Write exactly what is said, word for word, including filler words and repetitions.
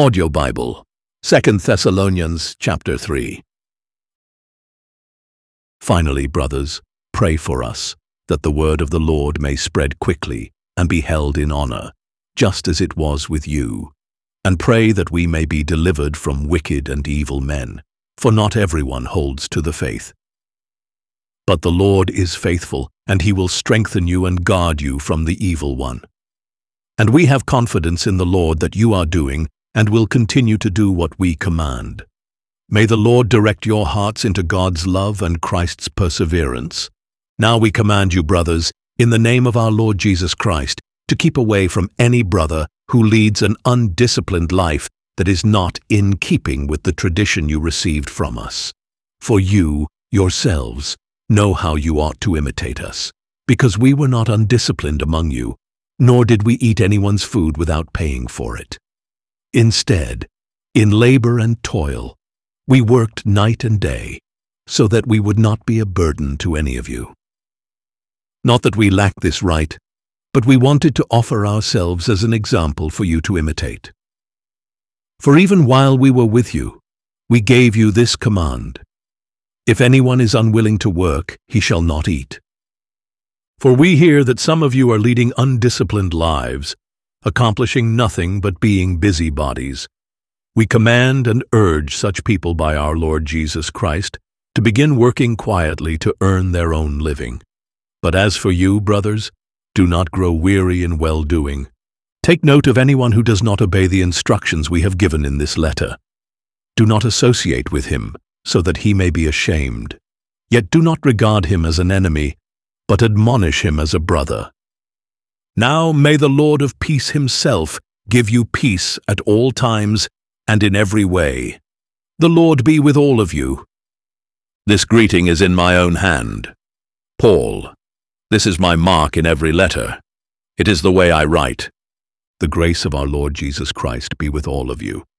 Audio Bible, Second Thessalonians chapter three. Finally, brothers, pray for us, that the word of the Lord may spread quickly and be held in honor, just as it was with you. And pray that we may be delivered from wicked and evil men, for not everyone holds to the faith. But the Lord is faithful, and he will strengthen you and guard you from the evil one. And we have confidence in the Lord that you are doing and will continue to do what we command. May the Lord direct your hearts into God's love and Christ's perseverance. Now we command you, brothers, in the name of our Lord Jesus Christ, to keep away from any brother who leads an undisciplined life that is not in keeping with the tradition you received from us. For you, yourselves, know how you ought to imitate us, because we were not undisciplined among you, nor did we eat anyone's food without paying for it. Instead, in labor and toil, we worked night and day, so that we would not be a burden to any of you. Not that we lack this right, but we wanted to offer ourselves as an example for you to imitate. For even while we were with you, we gave you this command: if anyone is unwilling to work, he shall not eat. For we hear that some of you are leading undisciplined lives, accomplishing nothing but being busybodies. We command and urge such people by our Lord Jesus Christ to begin working quietly to earn their own living. But as for you, brothers, do not grow weary in well-doing. Take note of anyone who does not obey the instructions we have given in this letter. Do not associate with him, so that he may be ashamed. Yet do not regard him as an enemy, but admonish him as a brother. Now may the Lord of peace himself give you peace at all times and in every way. The Lord be with all of you. This greeting is in my own hand. Paul. This is my mark in every letter. It is the way I write. The grace of our Lord Jesus Christ be with all of you.